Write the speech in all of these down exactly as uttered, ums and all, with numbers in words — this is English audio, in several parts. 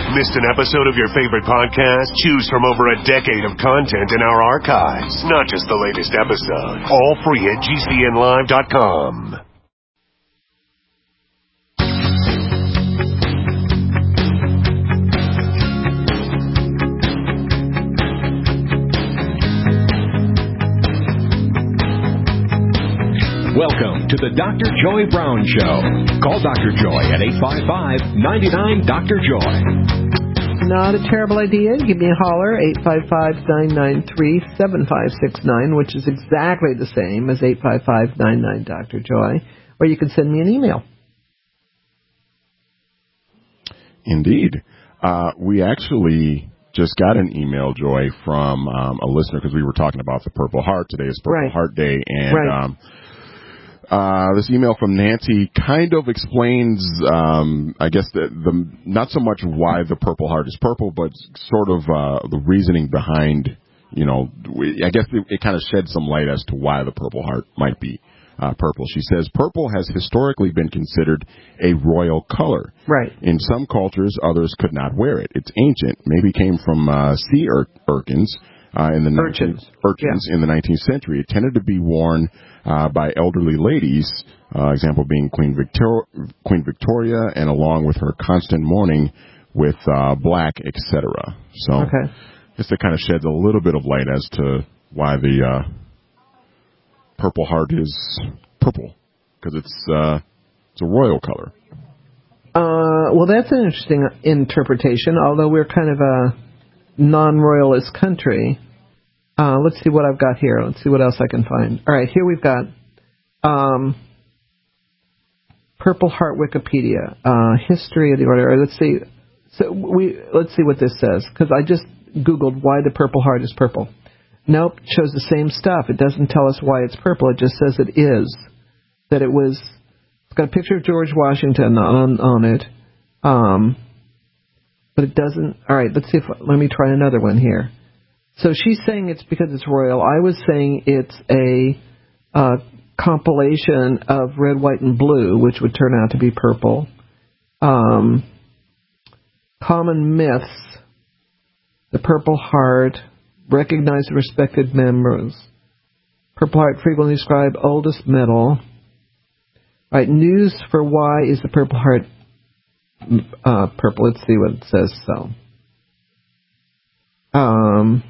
Missed an episode of your favorite podcast? Choose from over a decade of content in our archives, not just the latest episode. All free at G C N live dot com. Welcome to the Doctor Joy Brown Show. Call Doctor Joy at eight five five, nine nine, Doctor Joy. Not a terrible idea. Give me a holler, eight five five, nine nine three, seven five six nine, which is exactly the same as eight five five, nine nine, Doctor Joy. Or you can send me an email. Indeed. Uh, we actually just got an email, Joy, from um, a listener because we were talking about the Purple Heart. Today is Purple Right. Heart Day. And right. um, uh, this email from Nancy kind of explains, um, I guess, the, the not so much why the Purple Heart is purple, but sort of uh, the reasoning behind, you know, we, I guess it, it kind of sheds some light as to why the Purple Heart might be uh, purple. She says, purple has historically been considered a royal color. Right. In some cultures, others could not wear it. It's ancient, maybe came from uh, sea ur- urchins. Uh, in the urchins, urchins yeah. in the nineteenth century, it tended to be worn uh, by elderly ladies. Uh, example being Queen Victoria, Queen Victoria, and along with her constant mourning with uh, black, et cetera. So, okay. just to kind of sheds a little bit of light as to why the uh, Purple Heart is purple, because it's uh, it's a royal color. Uh, well, that's an interesting interpretation. Although we're kind of a non-royalist country. Uh, let's see what I've got here. Let's see what else I can find. All right, here we've got um, Purple Heart Wikipedia, uh, history of the order. Let's see. So we let's see what this says, because I just Googled why the Purple Heart is purple. Nope, it shows the same stuff. It doesn't tell us why it's purple. It just says it is. That it was. It's got a picture of George Washington on on it. Um. But it doesn't. All right, let's see if. Let me try another one here. So she's saying it's because it's royal. I was saying it's a uh, compilation of red, white, and blue, which would turn out to be purple. Um, common myths. The Purple Heart. Recognized and respected members. Purple Heart frequently described oldest metal. All right, news for why is the Purple Heart Uh, purple. Let's see what it says. So, um,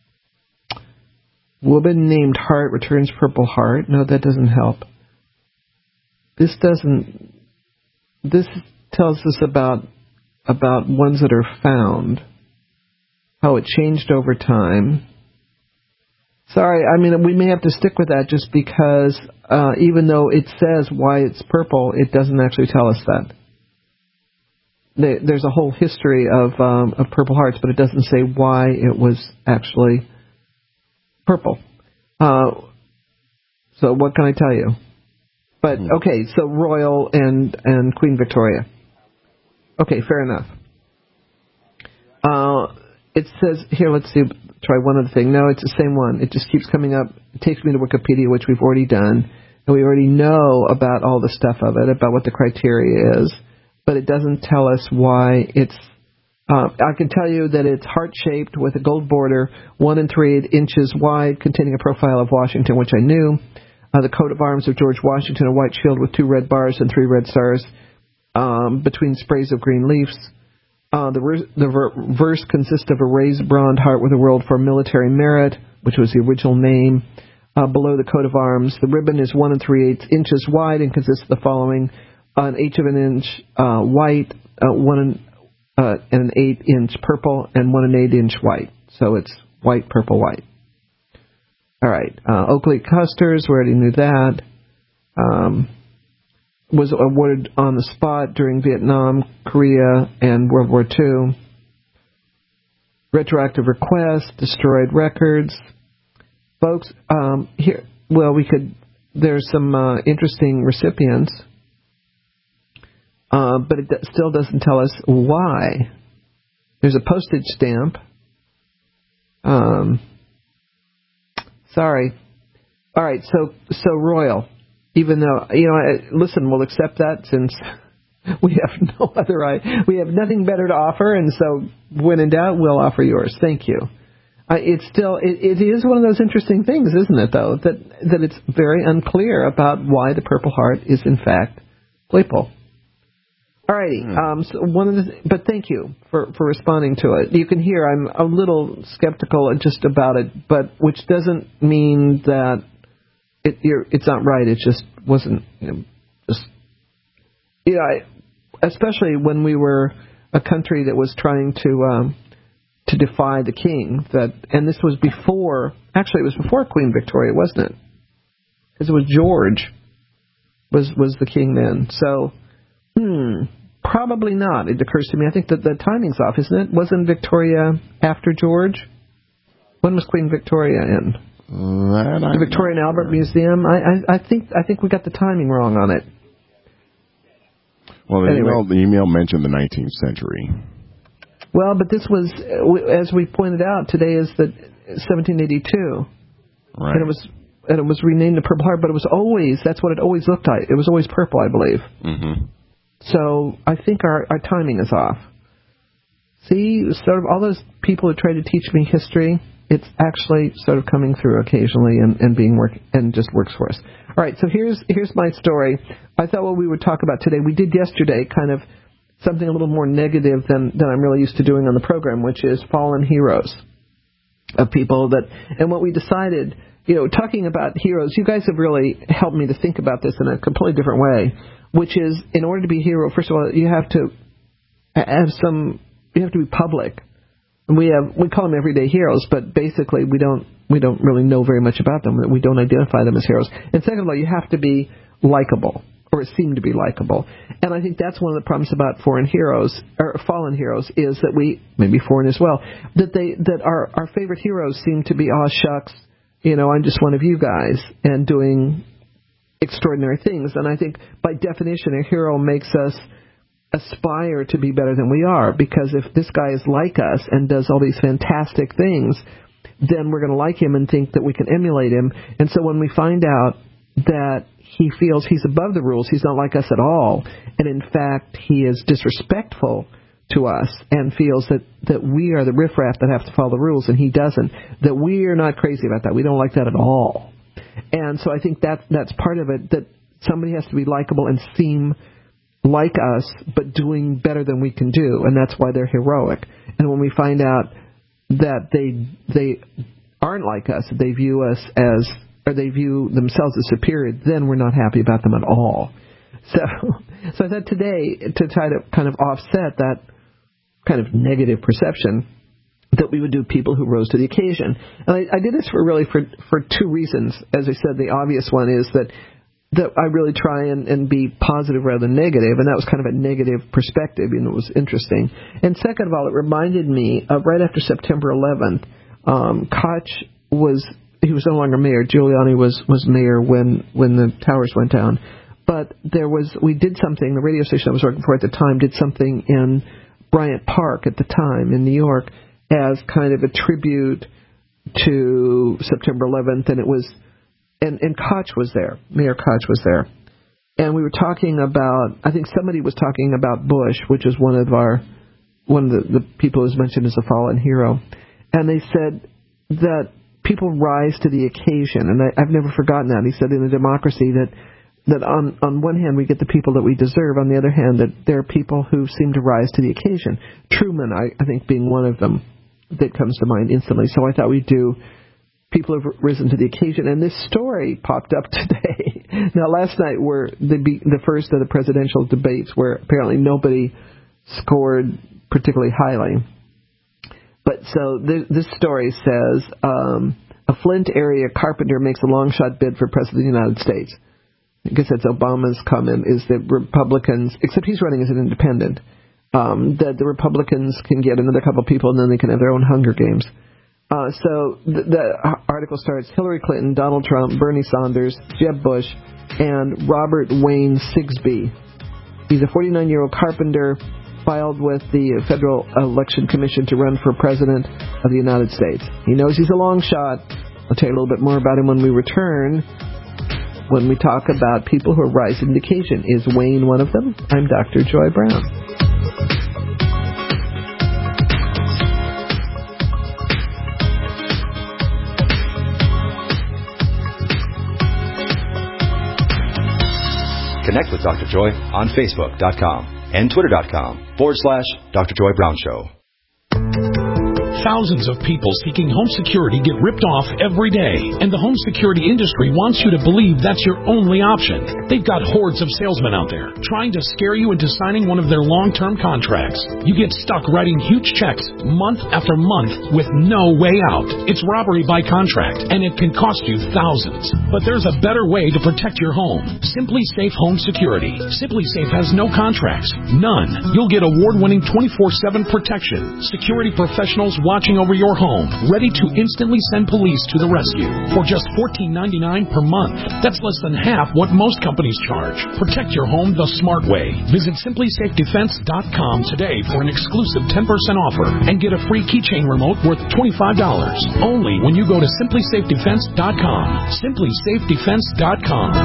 woman named Heart returns Purple Heart. No, that doesn't help. This doesn't. This tells us about about ones that are found. How it changed over time. Sorry, I mean we may have to stick with that just because uh, even though it says why it's purple, it doesn't actually tell us that. There's a whole history of um, of Purple Hearts, but it doesn't say why it was actually purple. Uh, so what can I tell you? But okay, so Royal and and Queen Victoria. Okay, fair enough. Uh, it says here. Let's see. Try one other thing. No, it's the same one. It just keeps coming up. It takes me to Wikipedia, which we've already done, and we already know about all the stuff of it, about what the criteria is. But it doesn't tell us why it's... Uh, I can tell you that it's heart-shaped with a gold border, one and three inches wide, containing a profile of Washington, which I knew. Uh, the coat of arms of George Washington, a white shield with two red bars and three red stars um, between sprays of green leaves. Uh, the ver- the ver- verse consists of a raised bronze heart with a world for military merit, which was the original name. Uh, below the coat of arms, the ribbon is one and three-eighths inches wide and consists of the following... an eighth of an inch uh, white, uh, one and, uh, and an eighth inch purple, and one and eight inch white. So it's white, purple, white. All right. Uh, Oakley Custers, we already knew that. Um, was awarded on the spot during Vietnam, Korea, and World War Two. Retroactive request, destroyed records. Folks, um, here, well, we could, there's some uh, interesting recipients. Uh, but it still doesn't tell us why. There's a postage stamp. Um, sorry. All right, so so royal. Even though, you know, listen, we'll accept that since We have no other right. We have nothing better to offer, and so when in doubt, we'll offer yours. Thank you. Uh, it's still it, it is one of those interesting things, isn't it? Though that that it's very unclear about why the Purple Heart is in fact playful. Alrighty. Mm. Um, so one of the, but thank you for, for responding to it. You can hear I'm a little skeptical just about it, but which doesn't mean that it you're, it's not right. It just wasn't. You know, just yeah. You know, I, especially when we were a country that was trying to um, to defy the king. That and this was before. Actually, it was before Queen Victoria, wasn't it? Because it was George was was the king then. So. Hmm, probably not. It occurs to me. I think that the timing's off, isn't it? Wasn't Victoria after George? When was Queen Victoria in? That the Victoria and Albert Museum. I, I, I think I think we got the timing wrong on it. Well, the, anyway. email, the email mentioned the nineteenth century. Well, but this was, as we pointed out, today is the seventeen eighty-two, right? And it was. And it was renamed the Purple Heart, but it was always, that's what it always looked like. It was always purple, I believe. Mm-hmm. So I think our, our timing is off. See, sort of all those people who try to teach me history, it's actually sort of coming through occasionally and, and being work and just works for us. All right, so here's here's my story. I thought what we would talk about today, we did yesterday kind of something a little more negative than, than I'm really used to doing on the program, which is fallen heroes of people that, and what we decided, you know, talking about heroes, you guys have really helped me to think about this in a completely different way, which is, in order to be a hero, first of all, you have to have some, you have to be public. And we have, we call them everyday heroes, but basically we don't, we don't really know very much about them. We don't identify them as heroes. And second of all, you have to be likable, or seem to be likable. And I think that's one of the problems about foreign heroes, or fallen heroes, is that we, maybe foreign as well, that they, that our, our favorite heroes seem to be, aw shucks, you know, I'm just one of you guys, and doing extraordinary things. And I think, by definition, a hero makes us aspire to be better than we are, because if this guy is like us and does all these fantastic things, then we're going to like him and think that we can emulate him. And so when we find out that he feels he's above the rules, he's not like us at all, and in fact he is disrespectful to us and feels that, that we are the riffraff that have to follow the rules and he doesn't, that we're not crazy about that. We don't like that at all. And so I think that that's part of it, that somebody has to be likable and seem like us, but doing better than we can do, and that's why they're heroic. And when we find out that they they aren't like us, they view us as, or they view themselves as superior, then we're not happy about them at all. So, so I thought today, to try to kind of offset that kind of negative perception, that we would do people who rose to the occasion. And I, I did this for really for for two reasons. As I said, the obvious one is that that I really try and, and be positive rather than negative, and that was kind of a negative perspective, and it was interesting. And second of all, it reminded me of right after September eleventh, um, Koch was, he was no longer mayor. Giuliani was, was mayor when, when the towers went down. But there was, we did something, the radio station I was working for at the time did something in Bryant Park at the time in New York as kind of a tribute to September eleventh, and it was, and, and Koch was there, Mayor Koch was there. And we were talking about, I think somebody was talking about Bush, which is one of our, one of the, the people who's mentioned as a fallen hero. And they said that people rise to the occasion, and I, I've never forgotten that. He said in a democracy that that on, on one hand we get the people that we deserve, on the other hand that there are people who seem to rise to the occasion. Truman, I, I think, being one of them that comes to mind instantly. So I thought we'd do people who've risen to the occasion. And this story popped up today. Now, last night were the, the first of the presidential debates where apparently nobody scored particularly highly. But so th- this story says, um, a Flint area carpenter makes a long shot bid for president of the United States. I guess that's Obama's comment, is that Republicans, except he's running as an independent, um, that the Republicans can get another couple of people and then they can have their own Hunger Games. Uh, so the, the article starts, Hillary Clinton, Donald Trump, Bernie Sanders, Jeb Bush, and Robert Wayne Sigsbee. He's a forty-nine-year-old carpenter, filed with the Federal Election Commission to run for president of the United States. He knows he's a long shot. I'll tell you a little bit more about him when we return. when we talk about people who are rising to the occasion. Is Wayne one of them? I'm Doctor Joy Brown. Connect with Doctor Joy on Facebook dot com and Twitter dot com forward slash Doctor Joy Brown Show. Thousands of people seeking home security get ripped off every day, and the home security industry wants you to believe that's your only option. They've got hordes of salesmen out there trying to scare you into signing one of their long-term contracts. You get stuck writing huge checks month after month with no way out. It's robbery by contract, and it can cost you thousands. But there's a better way to protect your home. Simply Safe Home Security. Simply Safe has no contracts. None. You'll get award-winning twenty-four seven protection. Security professionals watching over your home, ready to instantly send police to the rescue for just fourteen ninety-nine per month. That's less than half what most companies charge. Protect your home the smart way. Visit simply safe defense dot com today for an exclusive ten percent offer and get a free keychain remote worth twenty-five dollars. Only when you go to simply safe defense dot com. simply safe defense dot com.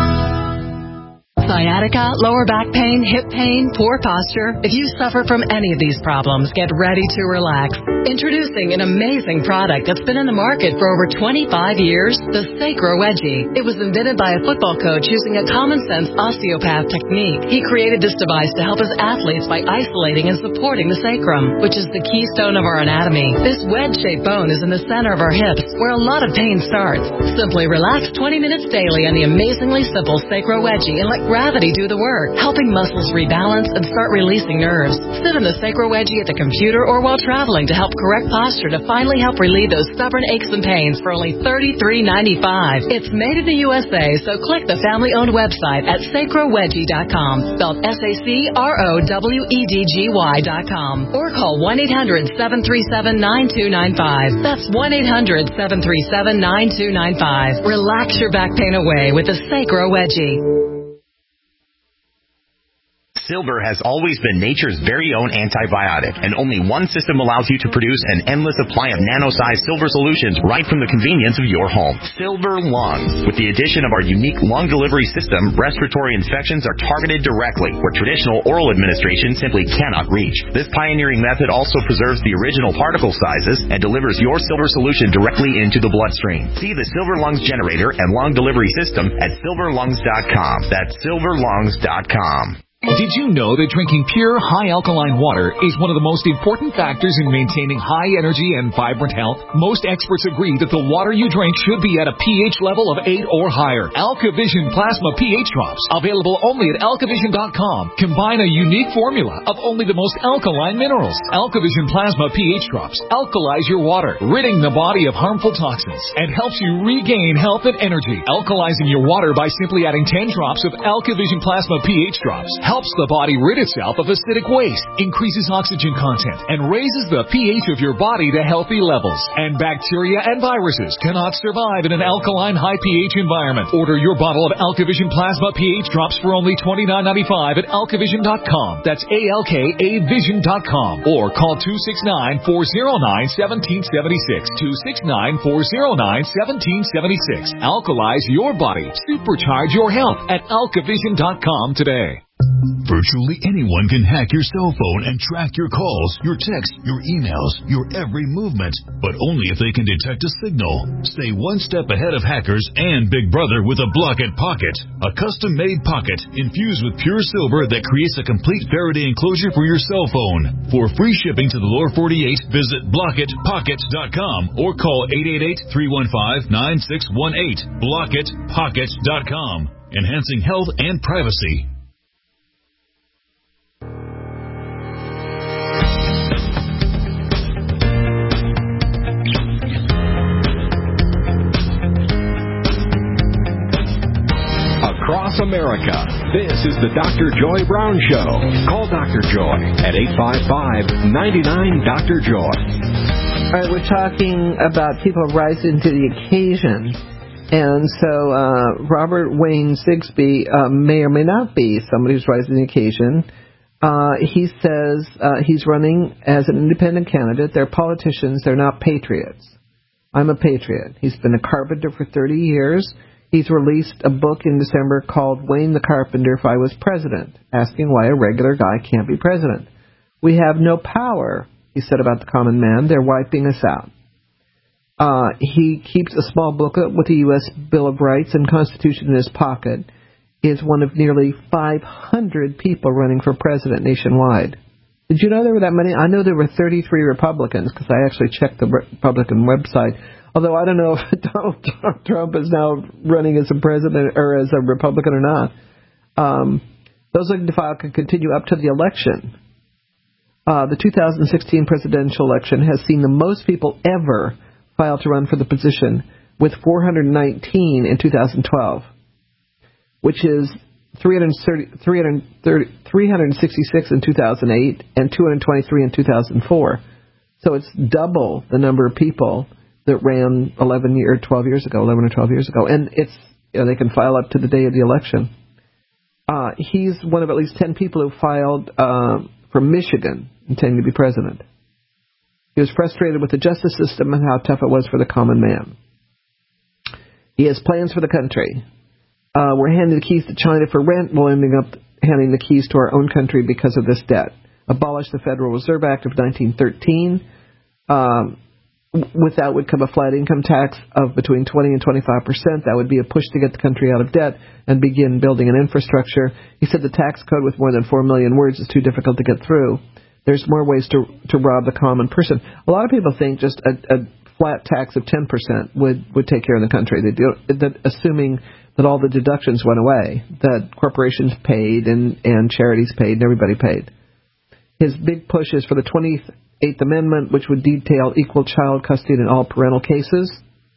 Sciatica, lower back pain, hip pain, poor posture. If you suffer from any of these problems, get ready to relax. Introducing an amazing product that's been in the market for over twenty-five years, the Sacro Wedgie. It was invented by a football coach using a common-sense osteopath technique. He created this device to help his athletes by isolating and supporting the sacrum, which is the keystone of our anatomy. This wedge-shaped bone is in the center of our hips, where a lot of pain starts. Simply relax twenty minutes daily on the amazingly simple Sacro Wedgie and let gravity do the work, helping muscles rebalance and start releasing nerves. Sit in the Sacro Wedgie at the computer or while traveling to help correct posture to finally help relieve those stubborn aches and pains for only thirty-three ninety-five. It's made in the U S A, so click the family-owned website at sacro wedgie dot com, spelled S A C R O W E D G Y dot com, or call one eight hundred seven three seven nine two nine five. That's one eight hundred seven three seven nine two nine five. Relax your back pain away with the Sacro Wedgie. Silver has always been nature's very own antibiotic, and only one system allows you to produce an endless supply of nano-sized silver solutions right from the convenience of your home. Silver Lungs. With the addition of our unique lung delivery system, respiratory infections are targeted directly, where traditional oral administration simply cannot reach. This pioneering method also preserves the original particle sizes and delivers your silver solution directly into the bloodstream. See the Silver Lungs generator and lung delivery system at silver lungs dot com. That's silver lungs dot com. Did you know that drinking pure, high alkaline water is one of the most important factors in maintaining high energy and vibrant health? Most experts agree that the water you drink should be at a pH level of eight or higher. AlkaVision Plasma pH Drops, available only at alka vision dot com, combine a unique formula of only the most alkaline minerals. AlkaVision Plasma pH Drops alkalize your water, ridding the body of harmful toxins, and helps you regain health and energy. Alkalizing your water by simply adding ten drops of AlkaVision Plasma pH Drops helps the body rid itself of acidic waste, increases oxygen content, and raises the pH of your body to healthy levels. And bacteria and viruses cannot survive in an alkaline high pH environment. Order your bottle of AlkaVision Plasma pH Drops for only twenty-nine ninety-five at alka vision dot com. That's A L K A vision dot com. Or call two six nine, four oh nine, one seven seven six. two six nine, four oh nine, one seven seven six. Alkalize your body. Supercharge your health at alka vision dot com today. Virtually anyone can hack your cell phone and track your calls, your texts, your emails, your every movement, but only if they can detect a signal. Stay one step ahead of hackers and Big Brother with a Blockit Pocket, a custom-made pocket infused with pure silver that creates a complete Faraday enclosure for your cell phone. For free shipping to the lower forty-eight, visit blockit pocket dot com or call eight eight eight, three one five, nine six one eight. blockit pocket dot com, enhancing health and privacy. Across America, this is the Doctor Joy Brown Show. Call Doctor Joy at eight five five, nine nine, Doctor Joy. All right, we're talking about people rising to the occasion. And so uh, Robert Wayne Sigsbee uh, may or may not be somebody who's rising to the occasion. Uh, he says uh, he's running as an independent candidate. They're politicians. They're not patriots. I'm a patriot. He's been a carpenter for thirty years. He's released a book in December called Wayne the Carpenter If I Was President, asking why a regular guy can't be president. We have no power, he said about the common man. They're wiping us out. Uh, he keeps a small booklet with the U S Bill of Rights and Constitution in his pocket. He is one of nearly five hundred people running for president nationwide. Did you know there were that many? I know there were thirty-three Republicans because I actually checked the Republican website. Although I don't know if Donald Trump is now running as a president or as a Republican or not. Um, those looking to file can continue up to the election. Uh, the two thousand sixteen presidential election has seen the most people ever file to run for the position, with four hundred nineteen in two thousand twelve, which is three hundred sixty-six in two thousand eight and two hundred twenty-three in two thousand four. So it's double the number of people that ran eleven or twelve years ago, eleven or twelve years ago. And it's, you know, they can file up to the day of the election. Uh, he's one of at least ten people who filed uh, from Michigan intending to be president. He was frustrated with the justice system and how tough it was for the common man. He has plans for the country. Uh, we're handing the keys to China for rent. We'll ending up handing the keys to our own country because of this debt. Abolish the Federal Reserve Act of nineteen thirteen. Um, with that would come a flat income tax of between twenty and twenty-five percent. That would be a push to get the country out of debt and begin building an infrastructure. He said the tax code with more than four million words is too difficult to get through. There's more ways to to rob the common person. A lot of people think just a, a flat tax of ten percent would, would take care of the country. They do, that, assuming that all the deductions went away, that corporations paid and, and charities paid and everybody paid. His big push is for the twenty-eighth Amendment, which would detail equal child custody in all parental cases.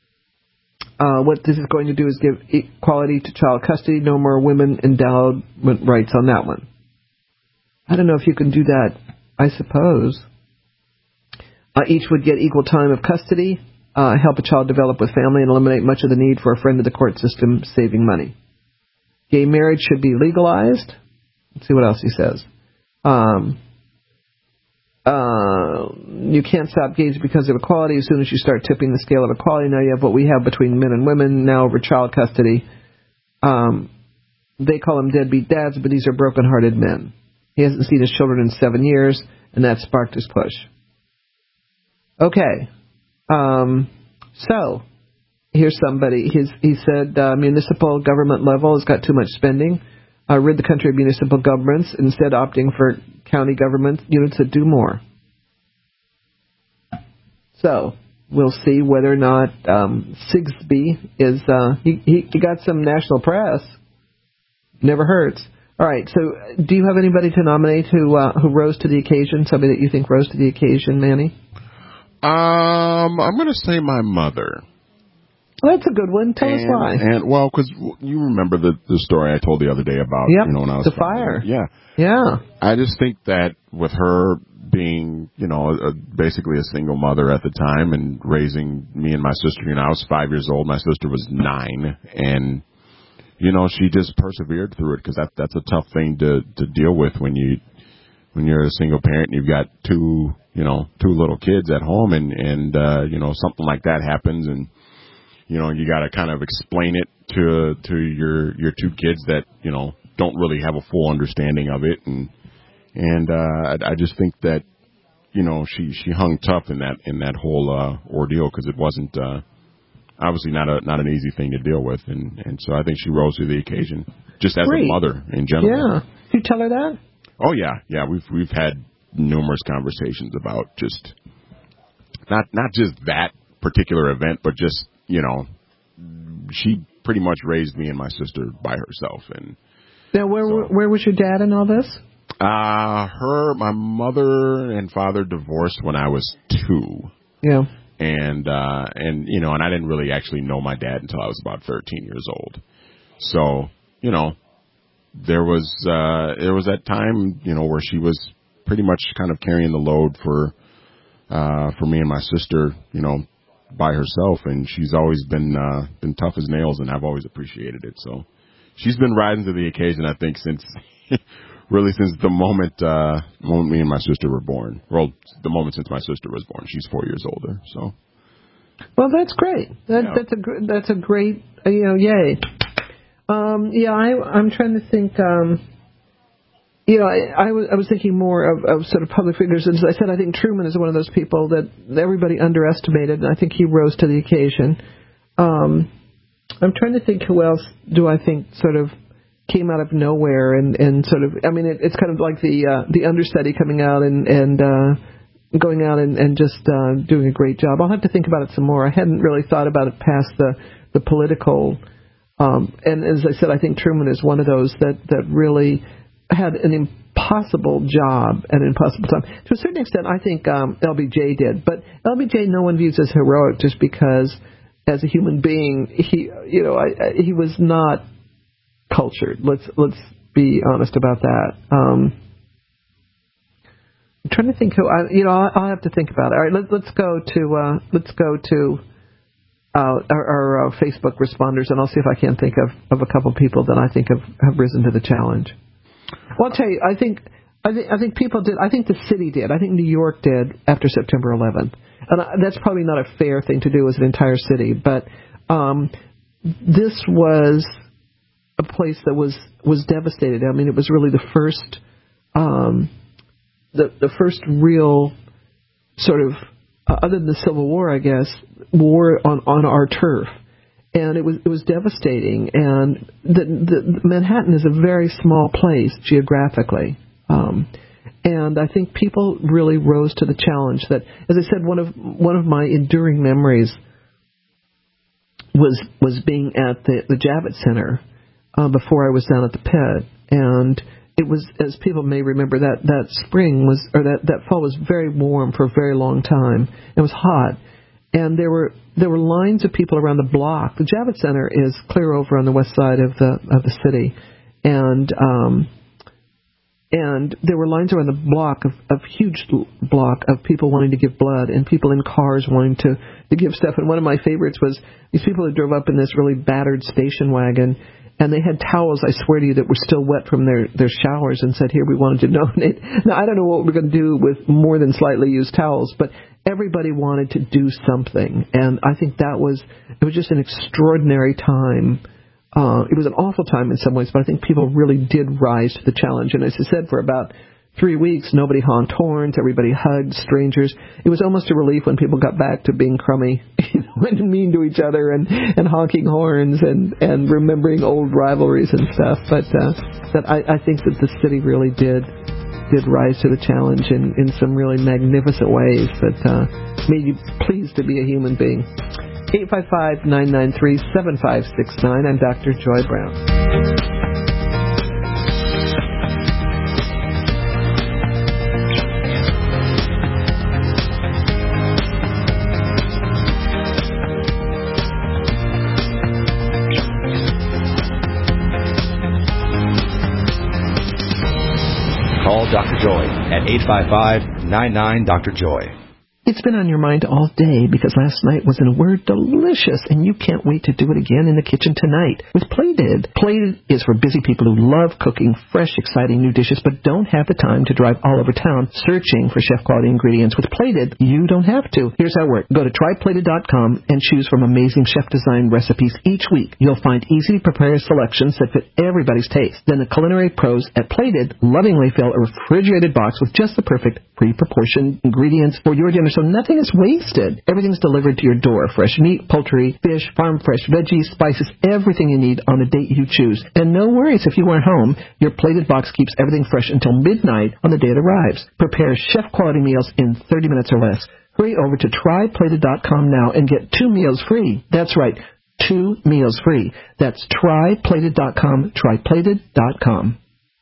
Uh, what this is going to do is give equality to child custody, no more women endowment rights on that one. I don't know if you can do that, I suppose. Uh, each would get equal time of custody, uh, help a child develop with family, and eliminate much of the need for a friend of the court system, saving money. Gay marriage should be legalized. Let's see what else he says. Um, uh, you can't stop gays because of equality. As soon as you start tipping the scale of equality, now you have what we have between men and women, now over child custody. Um, they call them deadbeat dads, but these are broken-hearted men. He hasn't seen his children in seven years, and that sparked his push. Okay. Um, so, here's somebody. His, he said uh, municipal government level has got too much spending. Uh, rid the country of municipal governments, instead opting for county government units that do more. So, we'll see whether or not um, Sigsbee is... Uh, he, he, he got some national press. Never hurts. All right, so do you have anybody to nominate who uh, who rose to the occasion, somebody that you think rose to the occasion, Manny? Um, I'm going to say my mother. Well, that's a good one. Tell and, us why. And well, because you remember the the story I told the other day about yep, you know when I was the fire. Yeah, yeah. I just think that with her being you know a, basically a single mother at the time and raising me and my sister, you know, I was five years old, my sister was nine, and you know, she just persevered through it because that that's a tough thing to to deal with when you when you're a single parent and you've got two you know two little kids at home and and uh, you know something like that happens and you know you got to kind of explain it to to your your two kids that you know don't really have a full understanding of it and and uh, I, I just think that you know she she hung tough in that in that whole uh, ordeal because it wasn't. Uh, Obviously not a not an easy thing to deal with, and, and so I think she rose to the occasion, just as Great. a mother in general. Yeah, did you tell her that? Oh yeah, yeah. We've we've had numerous conversations about just not not just that particular event, but just you know, she pretty much raised me and my sister by herself. And now, where so, where was your dad in all this? Uh her, my mother and father divorced when I was two. Yeah. And, uh, and, you know, and I didn't really actually know my dad until I was about thirteen years old. So, you know, there was, uh, there was that time, you know, where she was pretty much kind of carrying the load for, uh, for me and my sister, you know, by herself. And she's always been, uh, been tough as nails and I've always appreciated it. So she's been rising to the occasion, I think, since, really since the moment, uh, moment me and my sister were born. Well, the moment since my sister was born. She's four years older, so. Well, that's great. That, yeah. That's a gr- that's a great, uh, you know, yay. Um, yeah, I, I'm trying to think. Um, you know, I, I, was, I was thinking more of, of sort of public figures. As I said, I think Truman is one of those people that everybody underestimated, and I think he rose to the occasion. Um, I'm trying to think who else do I think sort of came out of nowhere and, and sort of, I mean, it, it's kind of like the uh, the understudy coming out and, and uh, going out and, and just uh, doing a great job. I'll have to think about it some more. I hadn't really thought about it past the, the political, um, and as I said, I think Truman is one of those that, that really had an impossible job at an impossible time. To a certain extent, I think um, L B J did, but L B J no one views as heroic just because as a human being, he, you know, I, I, he was not cultured. Let's let's be honest about that. Um, I'm trying to think who. I, you know, I'll, I'll have to think about it. All right, let, let's go to uh, let's go to uh, our, our uh, Facebook responders, and I'll see if I can think of, of a couple people that I think have, have risen to the challenge. Well, I'll tell you, I think I think I think people did. I think the city did. I think New York did after September eleventh. And that's probably not a fair thing to do as an entire city, but um, this was a place that was, was devastated. I mean, it was really the first, um, the the first real sort of, uh, other than the Civil War, I guess, war on, on our turf, and it was it was devastating. And the, the Manhattan is a very small place geographically. Um, And I think people really rose to the challenge. That, as I said, one of one of my enduring memories was was being at the, the Javits Center uh, before I was down at the Pit, and it was, as people may remember, that that spring was or that, that fall was very warm for a very long time. It was hot, and there were there were lines of people around the block. The Javits Center is clear over on the west side of the of the city, and um, And there were lines around the block, of, of huge block of people wanting to give blood and people in cars wanting to, to give stuff. And one of my favorites was these people who drove up in this really battered station wagon, and they had towels, I swear to you, that were still wet from their, their showers and said, here, we wanted to donate. Now, I don't know what we're going to do with more than slightly used towels, but everybody wanted to do something. And I think that was, it was just an extraordinary time. Uh, it was an awful time in some ways, but I think people really did rise to the challenge. And as I said, for about three weeks, nobody honked horns, everybody hugged strangers. It was almost a relief when people got back to being crummy, you know, and mean to each other and, and honking horns and, and remembering old rivalries and stuff. But uh, that I, I think that the city really did did rise to the challenge in, in some really magnificent ways that uh, made you pleased to be a human being. eight five five, nine nine three, seven five six nine. I'm Doctor Joy Brown. Call Doctor Joy at eight five five, nine nine, Doctor Joy. It's been on your mind all day because last night was, in a word, delicious, and you can't wait to do it again in the kitchen tonight with Plated. Plated is for busy people who love cooking fresh, exciting new dishes but don't have the time to drive all over town searching for chef-quality ingredients. With Plated, you don't have to. Here's how it works. Go to try plated dot com and choose from amazing chef-designed recipes each week. You'll find easy-to-prepare selections that fit everybody's taste. Then the culinary pros at Plated lovingly fill a refrigerated box with just the perfect pre-proportioned ingredients for your dinner, so nothing is wasted. Everything's delivered to your door. Fresh meat, poultry, fish, farm-fresh veggies, spices, everything you need on the date you choose. And no worries if you aren't home. Your Plated box keeps everything fresh until midnight on the day it arrives. Prepare chef-quality meals in thirty minutes or less. Hurry over to try plated dot com now and get two meals free. That's right, two meals free. That's try plated dot com, try plated dot com.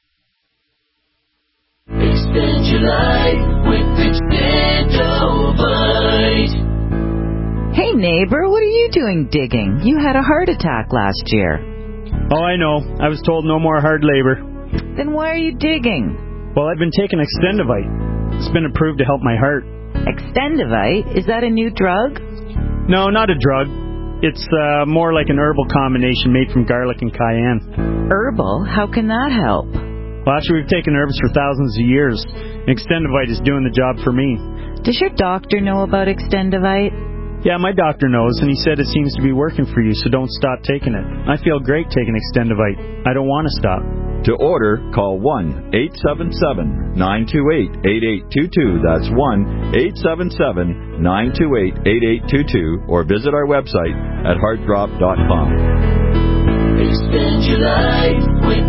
Extend your life with Extendovite. Hey neighbor, what are you doing digging? You had a heart attack last year. Oh, I know. I was told no more hard labor. Then why are you digging? Well, I've been taking Extendovite. It's been approved to help my heart. Extendovite? Is that a new drug? No, not a drug. It's uh, more like an herbal combination made from garlic and cayenne. Herbal? How can that help? Well, actually, we've taken herbs for thousands of years. Extendovite is doing the job for me. Does your doctor know about Extendovite? Yeah, my doctor knows, and he said it seems to be working for you, so don't stop taking it. I feel great taking Extendivite. I don't want to stop. To order, call one eight seven seven, nine two eight, eight eight two two. That's one eight seven seven, nine two eight, eight eight two two, or visit our website at heart drop dot com. Extend your life with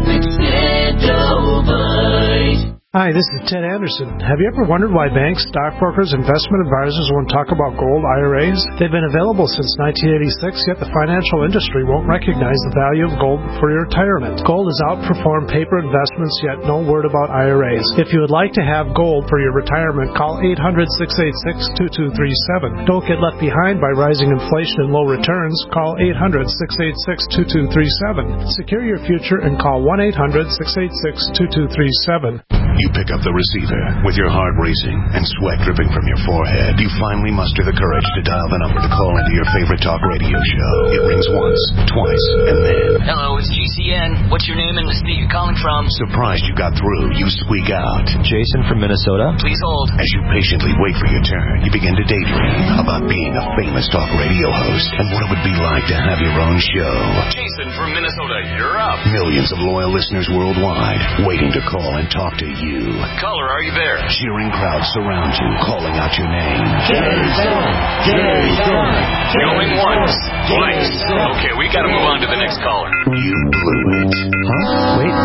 Extendivite. Hi, this is Ted Anderson. Have you ever wondered why banks, stockbrokers, investment advisors won't talk about gold I R As? They've been available since nineteen eighty-six, yet the financial industry won't recognize the value of gold for your retirement. Gold has outperformed paper investments, yet no word about I R As. If you would like to have gold for your retirement, call eight hundred, six eight six, two two three seven. Don't get left behind by rising inflation and low returns. Call eight hundred, six eight six, two two three seven. Secure your future and call one eight hundred, six eight six, two two three seven. You pick up the receiver with your heart racing and sweat dripping from your forehead. You finally muster the courage to dial the number to call into your favorite talk radio show. It rings once, twice, and then... Hello, it's G C N. What's your name and the state you're calling from? Surprised you got through, you squeak out. Jason from Minnesota. Please hold. As you patiently wait for your turn, you begin to daydream about being a famous talk radio host and what it would be like to have your own show. Jason from Minnesota, you're up. Millions of loyal listeners worldwide waiting to call and talk to you. Caller, are you there? Cheering crowds surround you, calling out your name. Jason! Jason! Going once, twice. Okay, we gotta move on to the next caller. You blew it. Huh? Wait.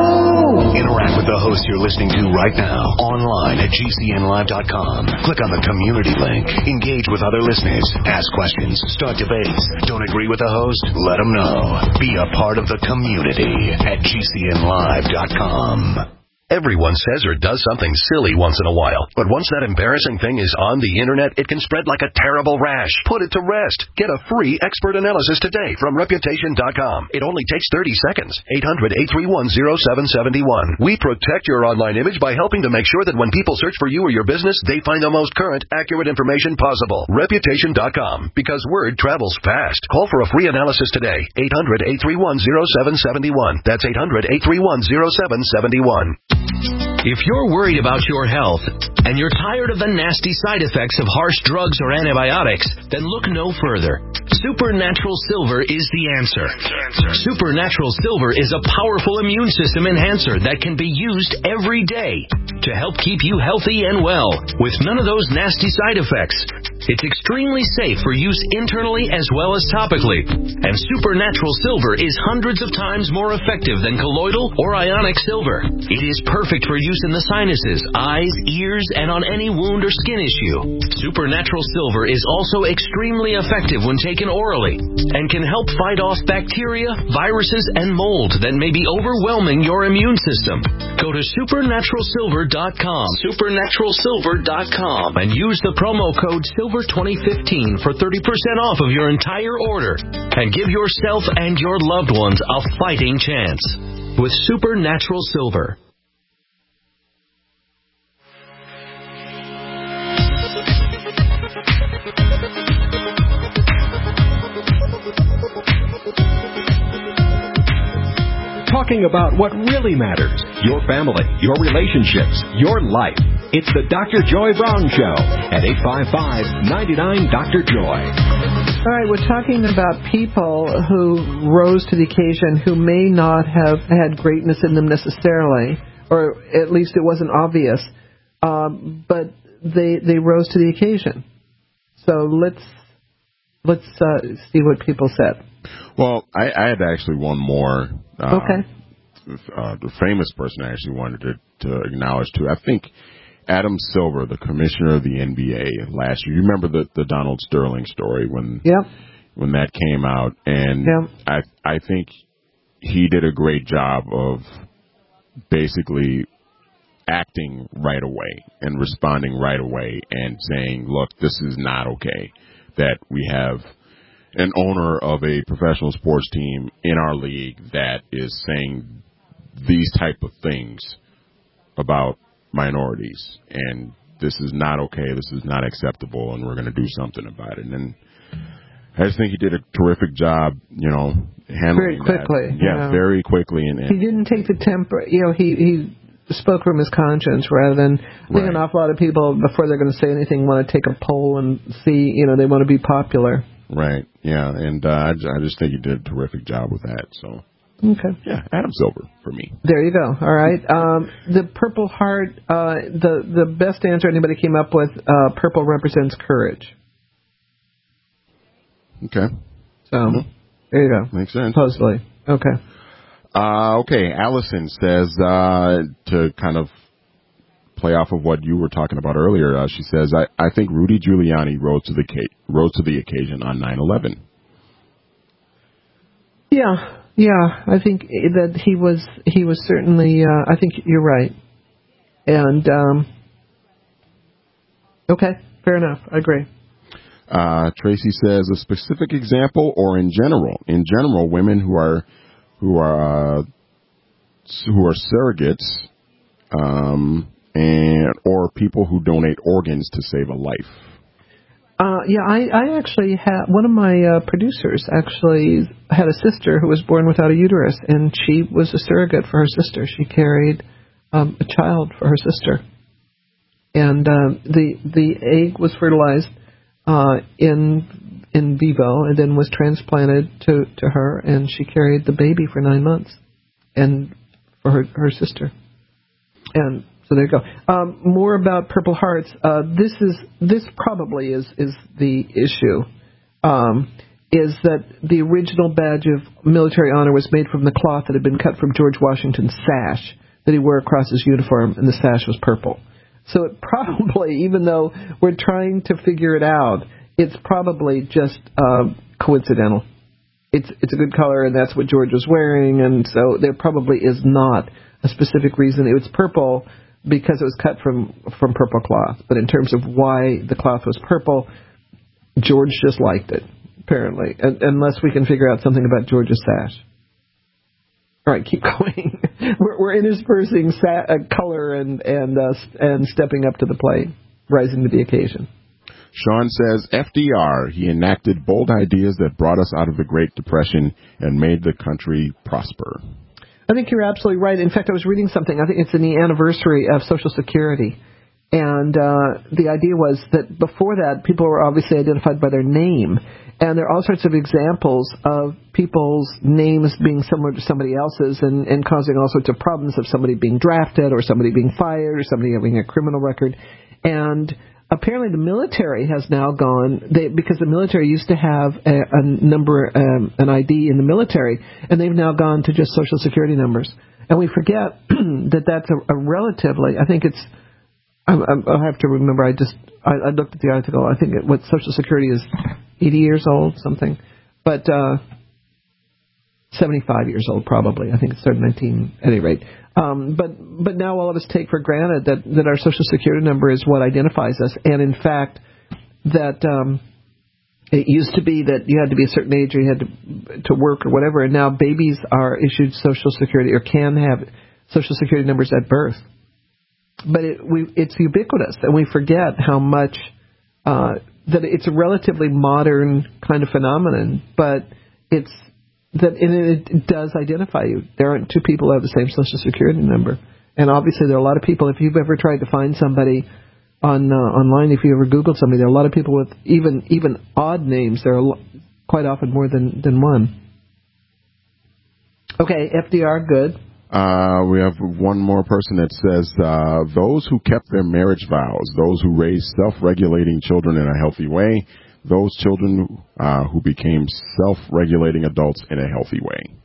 No! Interact with the host you're listening to right now, online at G C N live dot com. Click on the community link. Engage with other listeners. Ask questions. Start debates. Don't agree with the host? Let them know. Be a part of the community at G C N live dot com. Everyone says or does something silly once in a while, but once that embarrassing thing is on the internet, it can spread like a terrible rash. Put it to rest. Get a free expert analysis today from reputation dot com. It only takes thirty seconds. eight hundred, eight three one, zero seven seven one. We protect your online image by helping to make sure that when people search for you or your business, they find the most current, accurate information possible. reputation dot com. Because word travels fast. Call for a free analysis today. eight hundred, eight three one, zero seven seven one. That's eight hundred, eight three one, zero seven seven one. If you're worried about your health and you're tired of the nasty side effects of harsh drugs or antibiotics, then look no further. Supernatural Silver is the answer. Supernatural Silver is a powerful immune system enhancer that can be used every day to help keep you healthy and well with none of those nasty side effects. It's extremely safe for use internally as well as topically. And Supernatural Silver is hundreds of times more effective than colloidal or ionic silver. It is perfect for use in the sinuses, eyes, ears, and on any wound or skin issue. Supernatural Silver is also extremely effective when taken orally and can help fight off bacteria, viruses, and mold that may be overwhelming your immune system. Go to supernatural silver dot com, supernatural silver dot com, and use the promo code silver twenty fifteen for thirty percent off of your entire order and give yourself and your loved ones a fighting chance with Supernatural Silver. Talking about what really matters, your family, your relationships, your life. It's the Doctor Joy Brown Show at eight five five, nine nine, Doctor Joy. All right, we're talking about people who rose to the occasion who may not have had greatness in them necessarily, or at least it wasn't obvious, um, but they they rose to the occasion. So let's let's uh, see what people said. Well, I, I had actually one more. Uh, okay. Uh, the famous person I actually wanted to, to acknowledge too. I think Adam Silver, the commissioner of the N B A last year. You remember the, the Donald Sterling story when yep. when that came out, and yep. I I think he did a great job of basically acting right away and responding right away and saying, look, this is not okay that we have an owner of a professional sports team in our league that is saying these type of things about minorities, and this is not okay, this is not acceptable, and we're going to do something about it. And I just think he did a terrific job, you know, handling very quickly. that. Yeah, you know. very quickly. And, and he didn't take the temper, you know, he, he spoke from his conscience rather than I think Right. an awful lot of people, before they're going to say anything, want to take a poll and see, you know, they want to be popular. Right. Yeah. And uh, I, I just think he did a terrific job with that. So. Okay. Yeah, Adam Silver for me. There you go. All right. Um, the Purple Heart, uh, the the best answer anybody came up with, uh, purple represents courage. Okay. So Mm-hmm. there you go. Makes sense. Supposedly. Okay. Uh, okay. Allison says uh, to kind of play off of what you were talking about earlier. Uh, she says, I, "I think Rudy Giuliani rose to the ca- rose to the occasion on nine eleven." Yeah. Yeah, I think that he was he was certainly. Uh, I think you're right, and um, okay, fair enough. I agree. Uh, Tracy says, a specific example or in general? In general, women who are who are uh, who are surrogates, um, and or people who donate organs to save a life. Uh, yeah, I, I actually had, one of my uh, producers actually had a sister who was born without a uterus, and she was a surrogate for her sister. She carried um, a child for her sister. And uh, the the egg was fertilized uh, in in vivo and then was transplanted to, to her, and she carried the baby for nine months and for her, her sister. And so there you go. Um, more about Purple Hearts. Uh, this is this probably is is the issue. Um, is that the original badge of military honor was made from the cloth that had been cut from George Washington's sash that he wore across his uniform, and the sash was purple. So it probably, even though we're trying to figure it out, it's probably just uh, coincidental. It's it's a good color, and that's what George was wearing, and so there probably is not a specific reason. It was purple because it was cut from, from purple cloth. But in terms of why the cloth was purple, George just liked it, apparently, un- unless we can figure out something about George's sash. All right, keep going. we're, we're interspersing sa- uh, color and and uh, and stepping up to the plate, rising to the occasion. Sean says, F D R, he enacted bold ideas that brought us out of the Great Depression and made the country prosper. I think you're absolutely right. In fact, I was reading something. I think it's in the anniversary of Social Security. And uh, the idea was that before that, people were obviously identified by their name. And there are all sorts of examples of people's names being similar to somebody else's and, and causing all sorts of problems of somebody being drafted or somebody being fired or somebody having a criminal record. And apparently the military has now gone, they, because the military used to have a, a number, um, an I D in the military, and they've now gone to just Social Security numbers. And we forget that that's a, a relatively, I think it's, I, I have to remember, I just, I, I looked at the article, I think it, what Social Security is eighty years old, something. But, uh, seventy-five years old probably. I think it started in nineteen, at any rate. Um, but but now all of us take for granted that, that our Social Security number is what identifies us. And in fact, that um, it used to be that you had to be a certain age or you had to to work or whatever. And now babies are issued Social Security or can have Social Security numbers at birth. But it, we, it's ubiquitous, and we forget how much uh, that it's a relatively modern kind of phenomenon. But it's that and it does identify you. There aren't two people who have the same Social Security number. And obviously there are a lot of people, if you've ever tried to find somebody on uh, online, if you ever Googled somebody, there are a lot of people with even even odd names. There are lo- quite often more than, than one. Okay, F D R, good. Uh, we have one more person that says, uh, those who kept their marriage vows, those who raised self-regulating children in a healthy way, those children uh, who became self-regulating adults in a healthy way.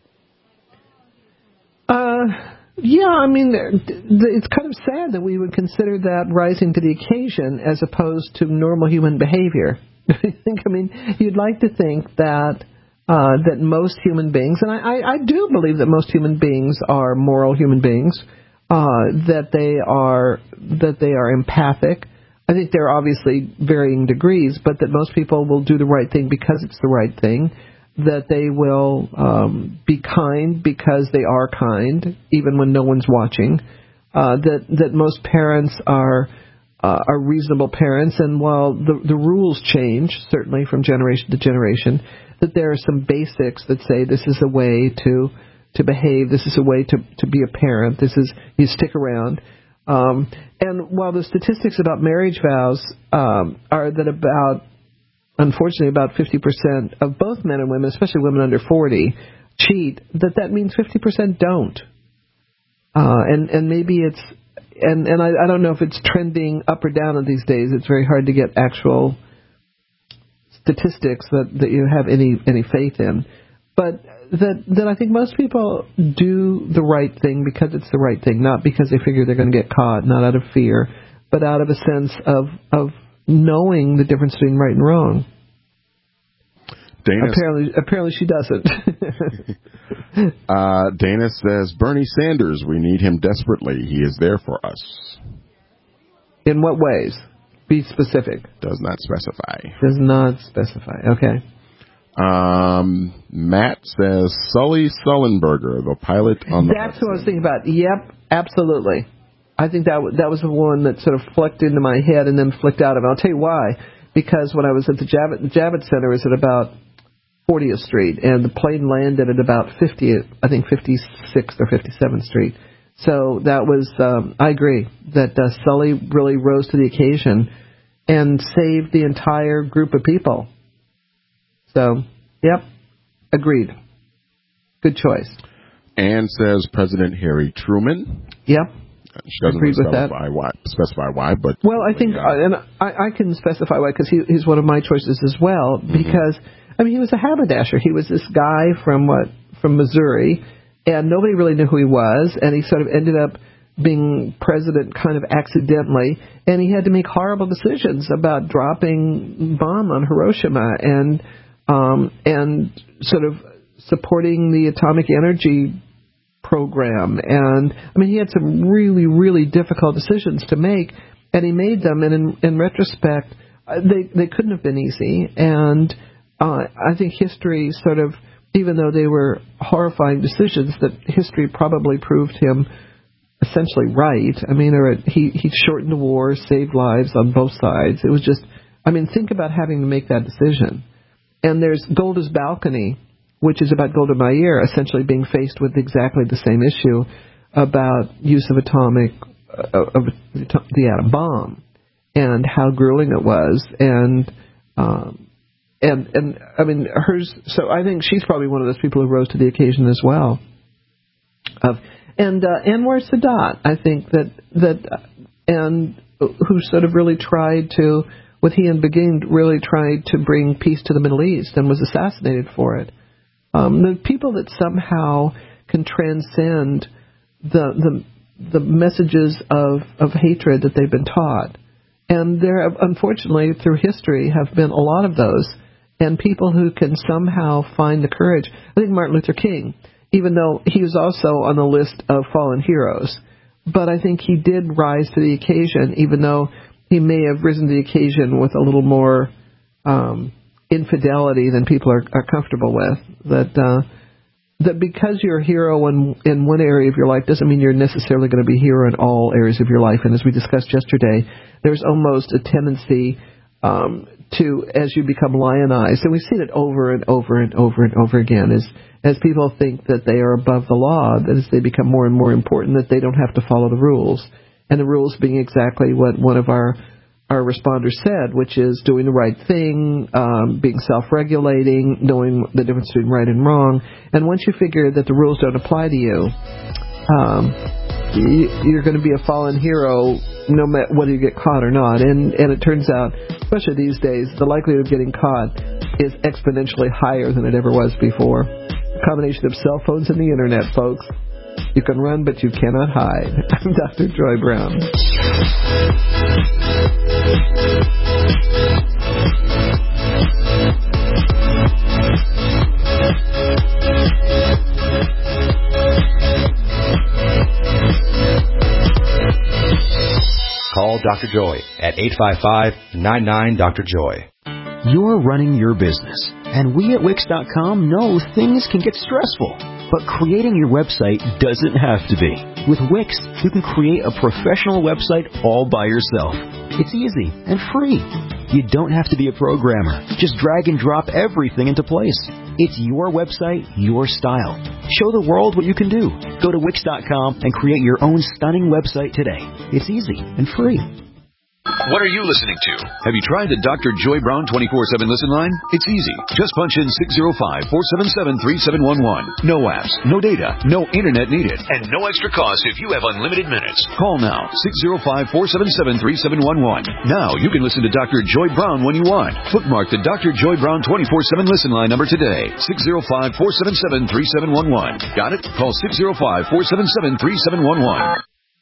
Uh, yeah, I mean, it's kind of sad that we would consider that rising to the occasion as opposed to normal human behavior. I think, I mean, you'd like to think that uh, that most human beings, and I, I, I do believe that most human beings are moral human beings, uh, that they are that they are empathic. I think there are obviously varying degrees, but that most people will do the right thing because it's the right thing, that they will um, be kind because they are kind, even when no one's watching, uh, that that most parents are uh, are reasonable parents, and while the, the rules change, certainly from generation to generation, that there are some basics that say this is a way to to behave. This is a way to, to be a parent. This is, you stick around. Um, and while the statistics about marriage vows um, are that about, unfortunately, about fifty percent of both men and women, especially women under forty, cheat, that that means fifty percent don't. Uh, and, and maybe it's, and, and I, I don't know if it's trending up or down in these days. It's very hard to get actual statistics that, that you have any, any faith in. But that, that I think most people do the right thing because it's the right thing, not because they figure they're going to get caught, not out of fear, but out of a sense of, of knowing the difference between right and wrong. Dana, apparently, apparently she doesn't. uh, Dana says, Bernie Sanders, we need him desperately. He is there for us. In what ways? Be specific. Does not specify. Does not specify. Okay. Um, Matt says, Sully Sullenberger, the pilot on the... That's what I was thinking about. Yep, absolutely. I think that w- that was the one that sort of flicked into my head and then flicked out of it. I'll tell you why. Because when I was at the Javits, the Javits Center is at about fortieth Street, and the plane landed at about fiftieth, I think fifty-sixth or fifty-seventh Street. So that was, um, I agree, that uh, Sully really rose to the occasion and saved the entire group of people. So, yep, agreed. Good choice. Anne says President Harry Truman. Yep. She doesn't Agreed with specify that. why, specify why, but... Well, I think, yeah. uh, and I, I can specify why, because he, he's one of my choices as well, Mm-hmm. because, I mean, he was a haberdasher. He was this guy from, what, from Missouri, and nobody really knew who he was, and he sort of ended up being president kind of accidentally, and he had to make horrible decisions about dropping bomb on Hiroshima and um, and sort of supporting the atomic energy program. And, I mean, he had some really, really difficult decisions to make, and he made them, and in, in retrospect, they, they couldn't have been easy. And uh, I think history sort of, even though they were horrifying decisions, that history probably proved him essentially right. I mean, or he, he shortened the war, saved lives on both sides. It was just, I mean, think about having to make that decision. And there's Golda's Balcony, which is about Golda Meir essentially being faced with exactly the same issue about use of atomic, uh, of the atom bomb, and how grueling it was. And, um, and, and, I mean, hers, so I think she's probably one of those people who rose to the occasion as well. Of, and, uh, Anwar Sadat, I think that, that, uh, and who sort of really tried to, with he and Begin, really tried to bring peace to the Middle East and was assassinated for it. Um, the people that somehow can transcend the the the messages of, of hatred that they've been taught. And there, unfortunately, through history, have been a lot of those. And people who can somehow find the courage. I think Martin Luther King, even though he was also on the list of fallen heroes, but I think he did rise to the occasion, even though he may have risen to the occasion with a little more um, infidelity than people are, are comfortable with. That uh, that because you're a hero in, in one area of your life doesn't mean you're necessarily going to be a hero in all areas of your life. And as we discussed yesterday, there's almost a tendency um, to, as you become lionized, and we've seen it over and over and over and over again, as as people think that they are above the law, that as they become more and more important, that they don't have to follow the rules. And the rules being exactly what one of our our responders said, which is doing the right thing, um, being self-regulating, knowing the difference between right and wrong. And once you figure that the rules don't apply to you, um, you you're going to be a fallen hero no matter whether you get caught or not. And, and it turns out, especially these days, the likelihood of getting caught is exponentially higher than it ever was before. A combination of cell phones and the internet, folks. You can run, but you cannot hide. I'm Doctor Joy Brown. Call Doctor Joy at eight five five, nine nine, Doctor Joy. You're running your business, and we at Wix dot com know things can get stressful. But creating your website doesn't have to be. With Wix, you can create a professional website all by yourself. It's easy and free. You don't have to be a programmer. Just drag and drop everything into place. It's your website, your style. Show the world what you can do. Go to Wix dot com and create your own stunning website today. It's easy and free. What are you listening to? Have you tried the Doctor Joy Brown twenty-four seven listen line? It's easy. Just punch in six zero five, four seven seven, three seven one one. No apps, no data, no internet needed. And no extra cost if you have unlimited minutes. Call now, six zero five, four seven seven, three seven one one. Now you can listen to Doctor Joy Brown when you want. Bookmark the Doctor Joy Brown twenty-four seven listen line number today. six zero five, four seven seven, three seven one one. Got it? Call six zero five, four seven seven, three seven one one.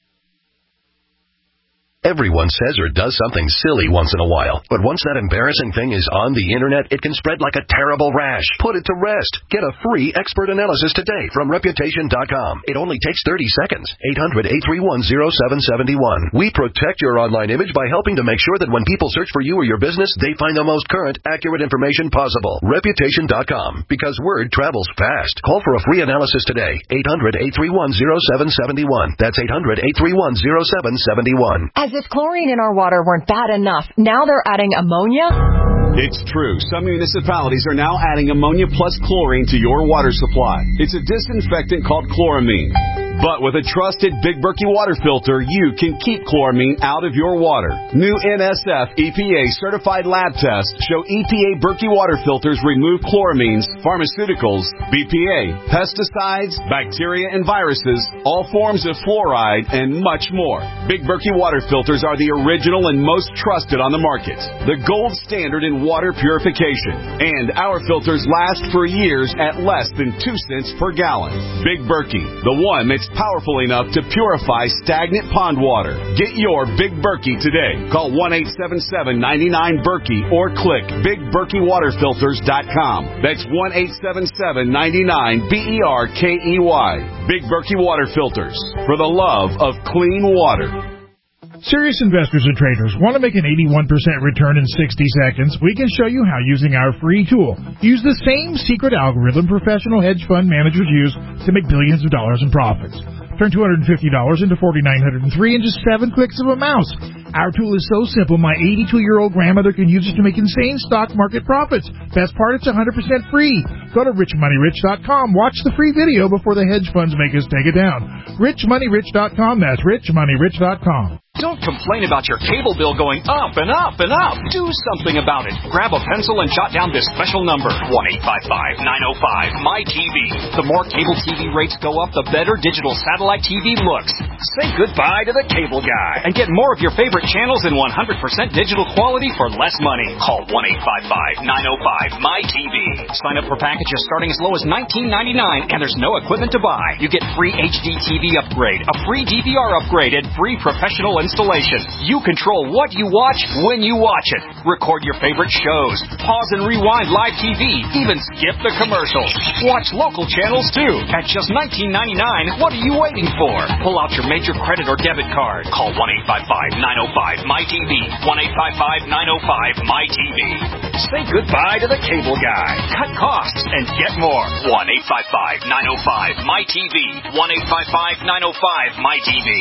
Everyone says or does something silly once in a while, but once that embarrassing thing is on the internet, it can spread like a terrible rash. Put it to rest. Get a free expert analysis today from Reputation dot com. It only takes thirty seconds. eight hundred, eight three one, zero seven seven one. We protect your online image by helping to make sure that when people search for you or your business, they find the most current, accurate information possible. Reputation dot com. Because word travels fast. Call for a free analysis today. eight hundred, eight three one, zero seven seven one. That's eight hundred, eight three one, zero seven seven one. As if chlorine in our water weren't bad enough, now they're adding ammonia? It's true. Some municipalities are now adding ammonia plus chlorine to your water supply. It's a disinfectant called chloramine. But with a trusted Big Berkey water filter, you can keep chloramine out of your water. New N S F E P A certified lab tests show E P A Berkey water filters remove chloramines, pharmaceuticals, B P A, pesticides, bacteria and viruses, all forms of fluoride, and much more. Big Berkey water filters are the original and most trusted on the market. The gold standard in water purification. And our filters last for years at less than two cents per gallon. Big Berkey, the one that's powerful enough to purify stagnant pond water. Get your Big Berkey today. Call one eight seven seven, nine nine, Berkey or click big berkey water filters dot com. That's one eight seven seven, nine nine, B E R K E Y. Big Berkey Water Filters. For the love of clean water. Serious investors and traders want to make an eighty-one percent return in sixty seconds. We can show you how using our free tool. Use the same secret algorithm professional hedge fund managers use to make billions of dollars in profits. Turn two hundred fifty dollars into four thousand nine hundred three in just seven clicks of a mouse. Our tool is so simple, my eighty-two-year-old grandmother can use it to make insane stock market profits. Best part, it's one hundred percent free. Go to rich money rich dot com. Watch the free video before the hedge funds make us take it down. rich money rich dot com. That's rich money rich dot com. Don't complain about your cable bill going up and up and up. Do something about it. Grab a pencil and jot down this special number, one eight five five, nine oh five, M Y T V. The more cable T V rates go up, the better digital satellite T V looks. Say goodbye to the cable guy and get more of your favorite channels in one hundred percent digital quality for less money. Call one eight five five, nine oh five, M Y T V. Sign up for packages starting as low as nineteen ninety-nine, and there's no equipment to buy. You get free H D T V upgrade, a free D V R upgrade, and free professional installation. You control what you watch when you watch it. Record your favorite shows. Pause and rewind live T V. Even skip the commercials. Watch local channels too. At just nineteen ninety-nine, what are you waiting for? Pull out your major credit or debit card. Call one eight five five, nine oh five, M Y T V. one eight five five, nine oh five, M Y T V. Say goodbye to the cable guy. Cut costs and get more. one eight five five, nine oh five, M Y T V. one eight five five, nine oh five, M Y T V.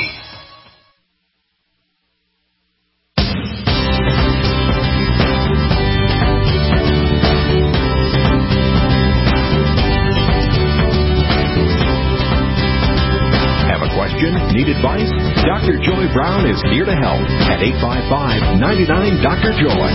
Question? Need advice? Doctor Joy Brown is here to help at eight five five, nine nine, Doctor Joy.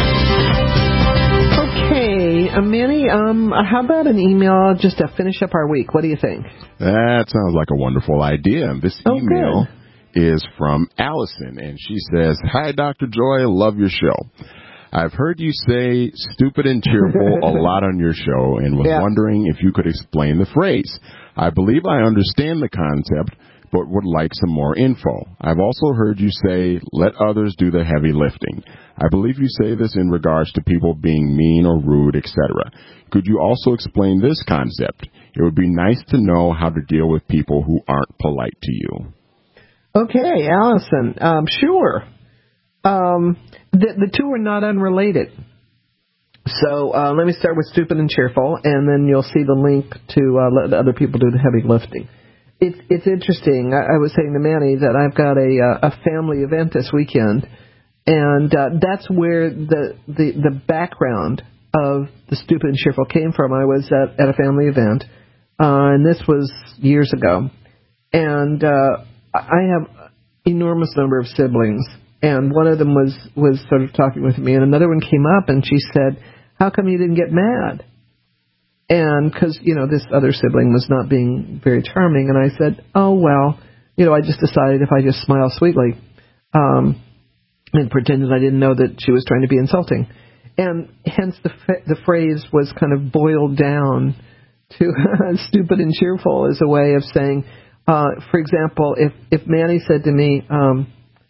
Okay, uh, Manny, um, how about an email just to finish up our week? What do you think? That sounds like a wonderful idea. This oh, email good. is from Allison, and she says, "Hi, Doctor Joy, love your show. I've heard you say stupid and cheerful a lot on your show and was yeah. wondering if you could explain the phrase. I believe I understand the concept, but would like some more info. I've also heard you say, let others do the heavy lifting. I believe you say this in regards to people being mean or rude, et cetera. Could you also explain this concept? It would be nice to know how to deal with people who aren't polite to you." Okay, Allison, um, sure. Um, the, the two are not unrelated. So uh, let me start with stupid and cheerful, and then you'll see the link to uh, let other people do the heavy lifting. It's it's interesting. I, I was saying to Manny that I've got a uh, a family event this weekend, and uh, that's where the, the the background of the stupid and cheerful came from. I was at, at a family event, uh, and this was years ago, and uh, I have an enormous number of siblings, and one of them was, was sort of talking with me, and another one came up, and she said, "How come you didn't get mad?" And because, you know, this other sibling was not being very charming, and I said, "Oh, well, you know, I just decided if I just smile sweetly, um, and pretended I didn't know that she was trying to be insulting." And hence the the phrase was kind of boiled down to stupid and cheerful as a way of saying, uh, for example, if, if Manny said to me, um,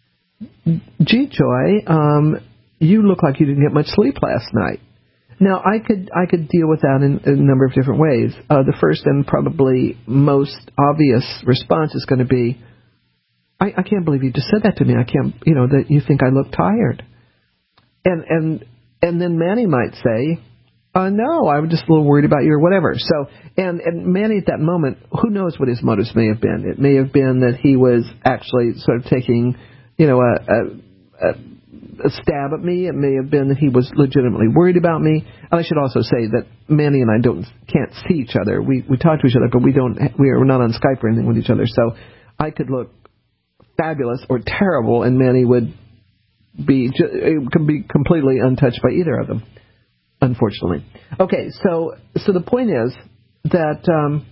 "Gee, Joy, um, you look like you didn't get much sleep last night." Now, I could I could deal with that in, in a number of different ways. Uh, the first and probably most obvious response is going to be, I, I can't believe you just said that to me. I can't, you know, that you think I look tired. And and and then Manny might say, uh, no, I was just a little worried about you or whatever. So, and, and Manny at that moment, who knows what his motives may have been. It may have been that he was actually sort of taking, you know, a, a, a a stab at me. It may have been that he was legitimately worried about me. And I should also say that Manny and I don't can't see each other. We we talk to each other, but we don't. We are not on Skype or anything with each other. So I could look fabulous or terrible, and Manny would be it could be completely untouched by either of them. Unfortunately. Okay, so so the point is that um,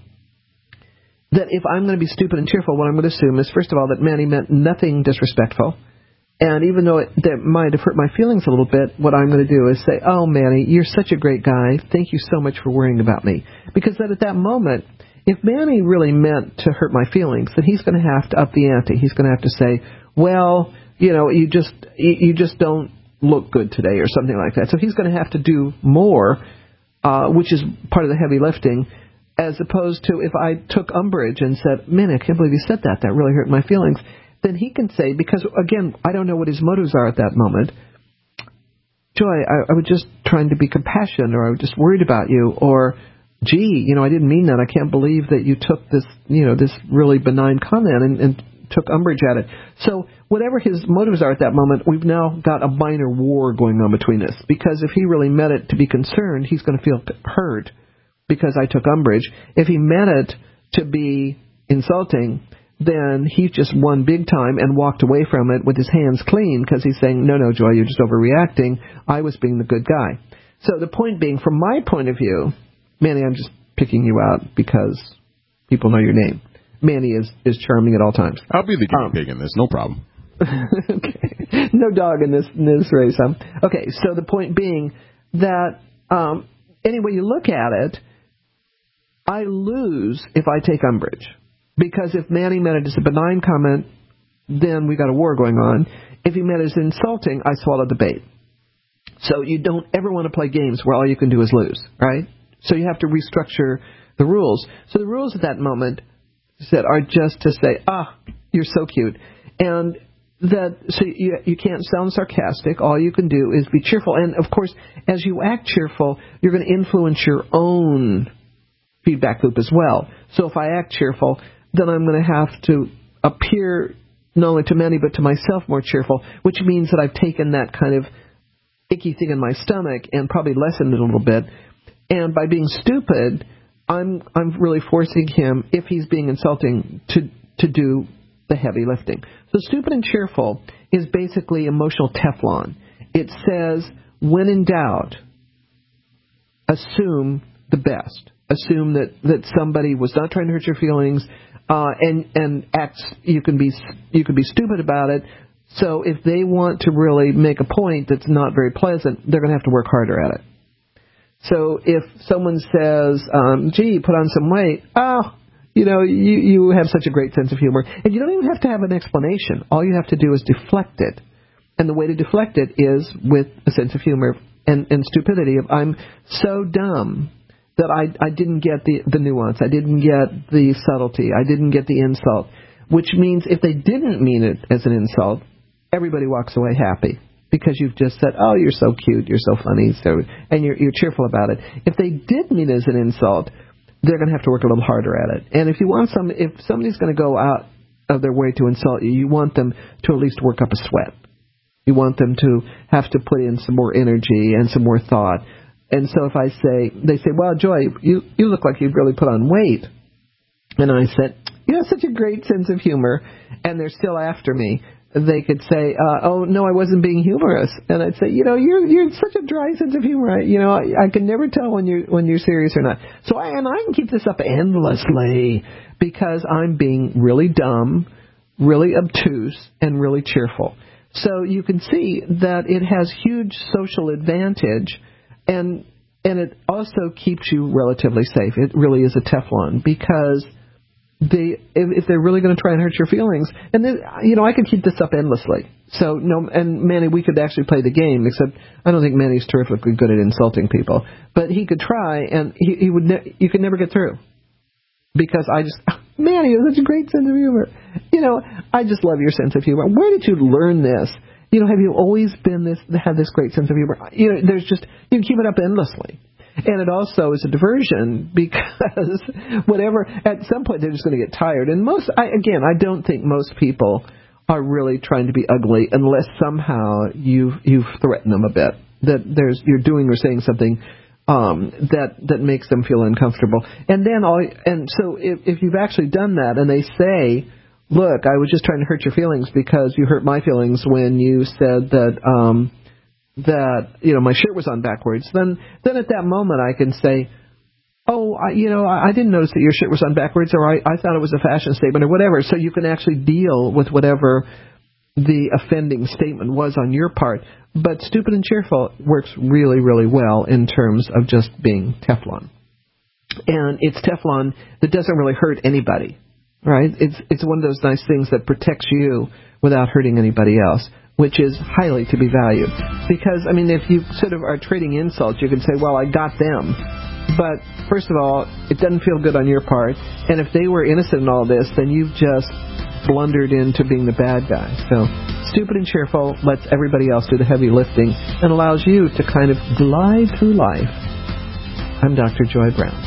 that if I'm going to be stupid and cheerful, what I'm going to assume is, first of all, that Manny meant nothing disrespectful. And even though it, that might have hurt my feelings a little bit, what I'm going to do is say, "Oh, Manny, you're such a great guy. Thank you so much for worrying about me." Because then at that moment, if Manny really meant to hurt my feelings, then he's going to have to up the ante. He's going to have to say, "Well, you know, you just you, you just don't look good today," or something like that. So he's going to have to do more, uh, which is part of the heavy lifting, as opposed to if I took umbrage and said, "Manny, I can't believe you said that. That really hurt my feelings." Then he can say, because, again, I don't know what his motives are at that moment, "Joy, I, I was just trying to be compassionate, or I was just worried about you," or, "Gee, you know, I didn't mean that. I can't believe that you took this, you know, this really benign comment and, and took umbrage at it." So whatever his motives are at that moment, we've now got a minor war going on between us, because if he really meant it to be concerned, he's going to feel hurt because I took umbrage. If he meant it to be insulting, then he just won big time and walked away from it with his hands clean, because he's saying, "No, no, Joy, you're just overreacting. I was being the good guy." So the point being, from my point of view, Manny, I'm just picking you out because people know your name. Manny is, is charming at all times. I'll be the guinea um, pig in this, no problem. Okay. No dog in this, in this race, huh? Okay, so the point being that um, any way you look at it, I lose if I take umbrage. Because if Manny meant it as a benign comment, then we got a war going on. If he meant it as insulting, I swallowed the bait. So you don't ever want to play games where all you can do is lose, right? So you have to restructure the rules. So the rules at that moment said are just to say, "Ah, you're so cute," and that so you you can't sound sarcastic. All you can do is be cheerful. And of course, as you act cheerful, you're going to influence your own feedback loop as well. So if I act cheerful, then I'm going to have to appear not only to many but to myself more cheerful, which means that I've taken that kind of icky thing in my stomach and probably lessened it a little bit. And by being stupid, I'm I'm really forcing him, if he's being insulting, to to do the heavy lifting. So stupid and cheerful is basically emotional Teflon. It says, when in doubt, assume the best. Assume that, that somebody was not trying to hurt your feelings, uh, and and acts. You can be you can be stupid about it. So if they want to really make a point that's not very pleasant, they're going to have to work harder at it. So if someone says, um, "Gee, put on some weight," oh, you know, you you have such a great sense of humor, and you don't even have to have an explanation. All you have to do is deflect it, and the way to deflect it is with a sense of humor and, and stupidity. Of I'm so dumb that I, I didn't get the, the nuance. I didn't get the subtlety. I didn't get the insult, which means if they didn't mean it as an insult, everybody walks away happy because you've just said, oh, you're so cute, you're so funny, so, and you're, you're cheerful about it. If they did mean it as an insult, they're going to have to work a little harder at it. And if you want some, if somebody's going to go out of their way to insult you, you want them to at least work up a sweat. You want them to have to put in some more energy and some more thought. And so if I say, they say, well, Joy, you, you look like you've really put on weight. And I said, you have such a great sense of humor, and they're still after me. They could say, uh, oh, no, I wasn't being humorous. And I'd say, you know, you're you're such a dry sense of humor. I, you know, I, I can never tell when you're, when you're serious or not. So I, and I can keep this up endlessly because I'm being really dumb, really obtuse, and really cheerful. So you can see that it has huge social advantage, and and it also keeps you relatively safe. It really is a Teflon because they, if, if they're really going to try and hurt your feelings, and then, you know, I could keep this up endlessly. So no, and Manny, we could actually play the game. Except I don't think Manny's terrifically good at insulting people, but he could try, and he, he would. Ne- you could never get through because I just, Manny, you have such a great sense of humor. You know, I just love your sense of humor. Where did you learn this? You know, have you always been this, have this great sense of humor? You know, there's just, you can keep it up endlessly. And it also is a diversion because whatever, at some point they're just going to get tired. And most, I, again, I don't think most people are really trying to be ugly unless somehow you've, you've threatened them a bit. That there's, you're doing or saying something um, that, that makes them feel uncomfortable. And then all, and so if, if you've actually done that and they say, look, I was just trying to hurt your feelings because you hurt my feelings when you said that, um, that, you know, my shirt was on backwards, then, then at that moment I can say, oh, I, you know, I, I didn't notice that your shirt was on backwards, or I, I thought it was a fashion statement or whatever. So you can actually deal with whatever the offending statement was on your part. But stupid and cheerful works really, really well in terms of just being Teflon. And it's Teflon that doesn't really hurt anybody. Right? It's it's one of those nice things that protects you without hurting anybody else, which is highly to be valued. Because, I mean, if you sort of are trading insults, you can say, well, I got them. But, first of all, it doesn't feel good on your part. And if they were innocent in all this, then you've just blundered into being the bad guy. So, stupid and cheerful lets everybody else do the heavy lifting and allows you to kind of glide through life. I'm Doctor Joy Brown.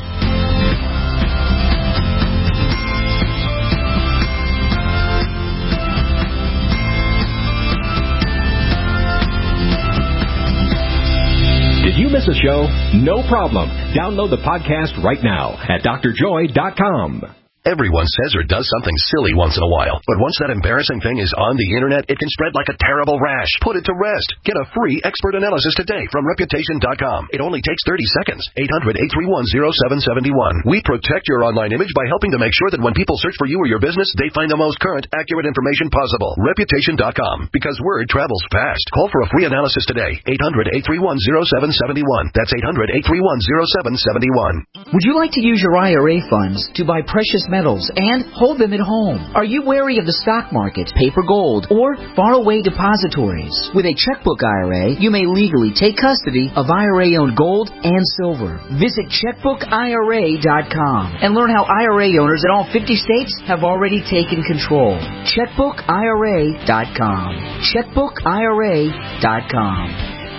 Did you miss a show? No problem. Download the podcast right now at D R joy dot com. Everyone says or does something silly once in a while. But once that embarrassing thing is on the internet, it can spread like a terrible rash. Put it to rest. Get a free expert analysis today from Reputation dot com. It only takes thirty seconds. eight hundred, eight three one, oh seven seven one. We protect your online image by helping to make sure that when people search for you or your business, they find the most current, accurate information possible. Reputation dot com. Because word travels fast. Call for a free analysis today. eight hundred, eight three one, oh seven seven one. That's eight hundred, eight three one, oh seven seven one. Would you like to use your I R A funds to buy precious metals and hold them at home? Are you wary of the stock market, paper gold, or faraway depositories? With a checkbook I R A, you may legally take custody of I R A-owned gold and silver. Visit checkbook I R A dot com and learn how I R A owners in all fifty states have already taken control. checkbook I R A dot com. checkbook I R A dot com.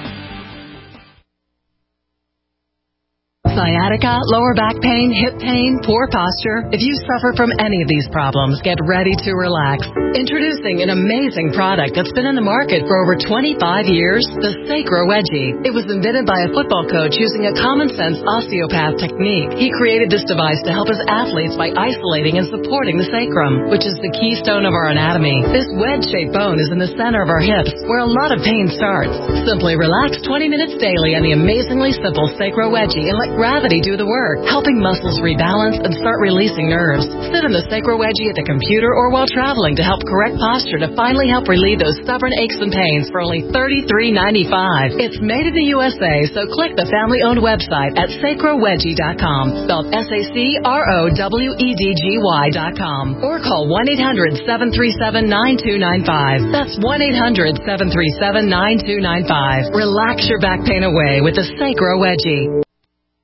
Sciatica, lower back pain, hip pain, poor posture. If you suffer from any of these problems, get ready to relax. Introducing an amazing product that's been in the market for over twenty-five years, the Sacro Wedgie. It was invented by a football coach using a common-sense osteopath technique. He created this device to help his athletes by isolating and supporting the sacrum, which is the keystone of our anatomy. This wedge-shaped bone is in the center of our hips, where a lot of pain starts. Simply relax twenty minutes daily on the amazingly simple Sacro Wedgie and let gravity do the work, helping muscles rebalance and start releasing nerves. Sit in the Sacro Wedgie at the computer or while traveling to help correct posture to finally help relieve those stubborn aches and pains for only thirty-three ninety-five. It's made in the U S A, so click the family-owned website at sacro wedgie dot com, spelled S A C R O W E D G Y dot com, or call one eight hundred, seven three seven, nine two nine five. That's one eight hundred, seven three seven, nine two nine five. Relax your back pain away with the Sacro Wedgie.